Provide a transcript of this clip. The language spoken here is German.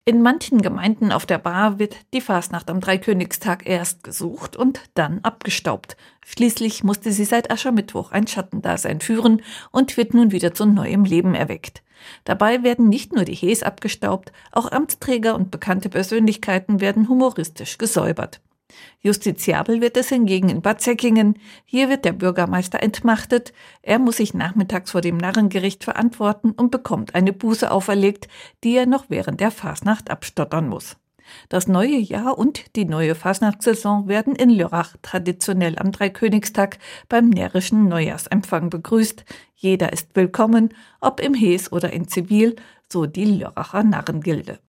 In manchen Gemeinden auf der Baar wird die Fasnacht am Dreikönigstag erst gesucht und dann abgestaubt. Schließlich musste sie seit Aschermittwoch ein Schattendasein führen und wird nun wieder zu neuem Leben erweckt. Dabei werden nicht nur die Hees abgestaubt, auch Amtsträger und bekannte Persönlichkeiten werden humoristisch gesäubert. Justiziabel wird es hingegen in Bad Säckingen. Hier wird der Bürgermeister entmachtet. Er muss sich nachmittags vor dem Narrengericht verantworten und bekommt eine Buße auferlegt, die er noch während der Fasnacht abstottern muss. Das neue Jahr und die neue Fasnachtssaison werden in Lörrach traditionell am Dreikönigstag beim närrischen Neujahrsempfang begrüßt. Jeder ist willkommen, ob im Hees oder in Zivil, so die Lörracher Narrengilde.